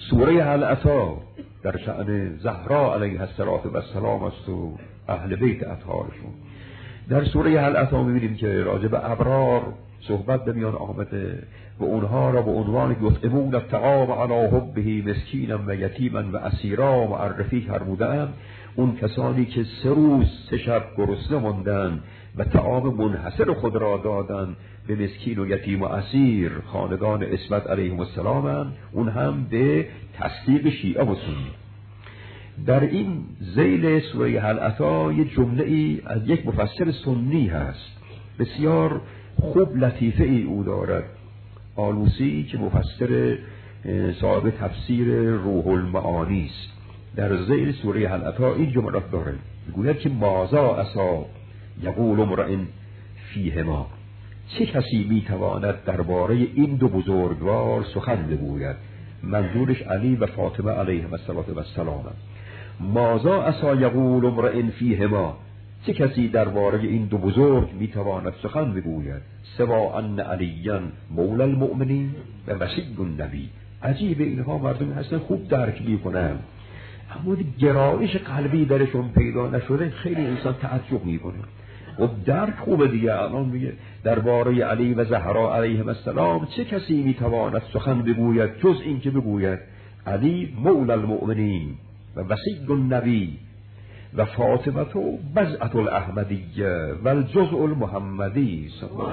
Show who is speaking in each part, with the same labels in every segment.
Speaker 1: سوره هل اتی در شأن زهرا علیها السلام است و اهل بیت اطهارشون. در سوره هل اتی می‌بینیم که راجع به ابرار صحبت به میان آمده و اونها را به عنوان یطعمون الطعام علی حبه مسکینا و یتیما و اسیرا معرفی فرمودند. اون کسانی که 3 روز 3 شب گرسنه ماندند و طعام منحصر خود را دادند به مسکین و یتیم و اسیر، خاندان اسمت علیهم السلام، اون هم به تصدیق شیعه و سنی. در این ذیل سوره هل اتی یه جمله ای از یک مفسر سنی هست، بسیار خوب لطیفه ای او دارد، آلوسی که مفسر صاحب تفسیر روح المعانی است. در ذیل سوره هل اتی این جمله داره، میگوید که ماذا عسی یقول امرئ فیهما، چه کسی میتواند درباره این 2 بزرگوار سخن بگوید؟ منظورش علی و فاطمه علیهم السلام. ماذا عسی یقول امرئ فیهما، چه کسی درباره این 2 بزرگ میتواند سخن بگوید؟ سوا ان علیاً مولا المؤمنین و وصی النبی. عجیب، اینها مردم هستن خوب درک میکنن، اما گرایش قلبی درشون پیدا نشده، خیلی انسان تعجب میکنه. و درک خوبه دیگه. الان میگه درباره علی و زهرا علیهم السلام چه کسی میتواند سخن بگوید جز این که بگوید علی مولا المؤمنین و وصی النبی و فاطمه بضعة الاحمدیه و الجزء المحمدی.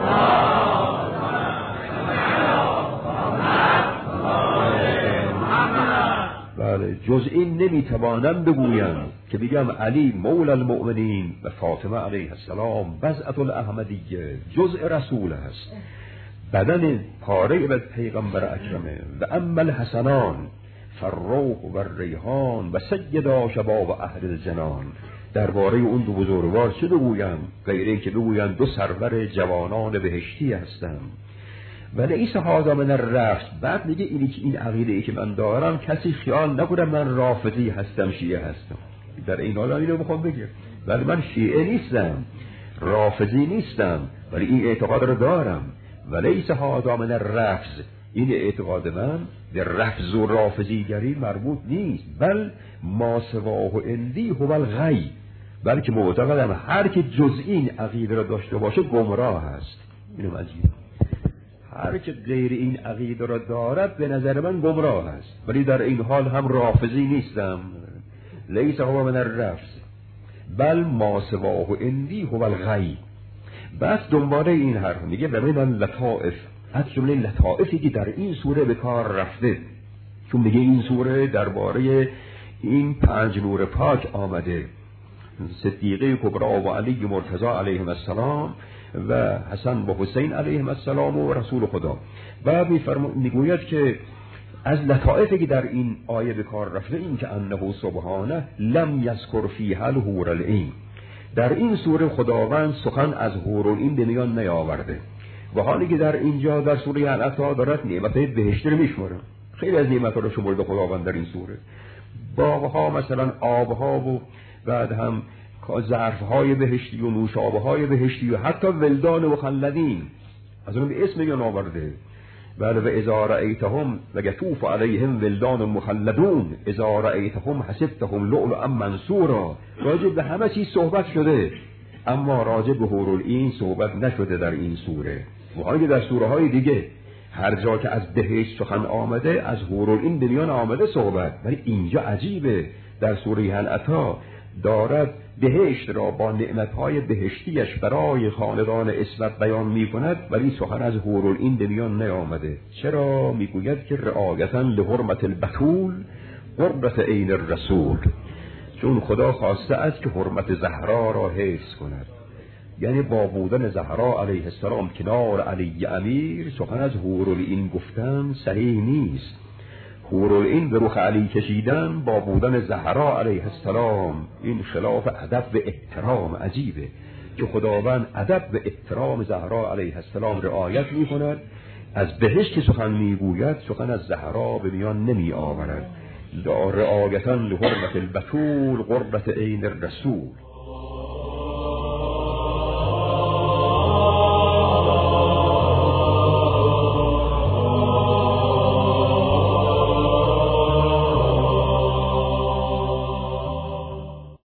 Speaker 1: بله، جز این نمیتوانم بگویم که بگم علی مولا المؤمنین و فاطمه علیه السلام بضعة الاحمدیه، جزء رسول است، بدن پاره به پیغمبر اکرمه. و اما الحسنان فالروح و الریحان و سیدا شباب اهل الجنان. درباره اون 2 بزرگوار چه بگویم غیر این که بگویم 2 سرور جوانان بهشتی هستند. ولی این هذا من الرفض. بعد میگه اینی که این عقیده ای که من دارم کسی خیال نکنه من رافضی هستم، شیعه هستم. در این حال اینو میخوام بگم، ولی من شیعه نیستم، رافضی نیستم، ولی این اعتقاد رو دارم. ولیس هذا من الرفض، این اعتقاد من به رفض و رافضیگری مربوط نیست، بل ما سواه اندی هو الغی، بلکه معتقدم هر که جز این عقیده را داشته باشه گمراه است. اینو عجیبه، هر که غیر این عقیده را دارد به نظر من گمراه است، ولی در این حال هم رافضی نیستم. لیس هو من الرفض بل ما سواه اندی هو الغی. بس دنباله این حرف میگه و من اللطائف، از جمله لطائفی که در این سوره به کار رفته، چون میگه این سوره درباره این 5 نور پاک آمده، صدیقه کبری و علی مرتضی علیهم السلام و حسن و حسین علیهم السلام و رسول خدا. و میگوید که از لطائفی که در این آیه به کار رفته این که انه سبحانه لم یذکر فیها الحور العین، در این سوره خداوند سخن از حور العین به میان نیاورده، و حالی که در اینجا در سوره هل اتی دارد نعمت‌های بهشتی رو میشماره. خیلی از نعمت‌ها رو شمرده خداوند در این سوره، باغ‌ها مثلا، آب‌ها و بعد هم ظرف‌های بهشتی و نوشابه‌های بهشتی و حتی ولدان مخلدین از اون به اسم میان آورده. بله، و اذا رأیتهم ليطوف علیهم ولدان مخلدون اذا رأیتهم حسبتهم لؤلؤا منثورا. راجع به همه چیز صحبت شده، اما راجع به حور العین صحبت نشده در این سوره. وحالی در سوره های دیگه هر جا که از بهشت سخن آمده از حور العین به میان آمده صحبت، ولی اینجا عجیبه، در سوره هل اتی دارد بهشت را با نعمتهای بهشتیش برای خاندان اسمت بیان می کند، ولی سخن از حور العین به میان نیامده. چرا؟ میگوید که رعایتا لحرمت البتول قربت عین الرسول، چون خدا خواسته است که حرمت زهرا را حفظ کند. یعنی با بودن زهرا علیه السلام کنار علی امیر سخن از حور العین گفتن صحیح نیست. حور العین به رخ علی کشیدن با بودن زهرا علیه السلام، این خلاف ادب و احترام. عجیبه که خداوند ادب و احترام زهرا علیه السلام رعایت می کند، از بهشت که سخن می گوید سخن از زهرا به میان نمی آورد. رعایتا لحرمت البتول قربت عین الرسول.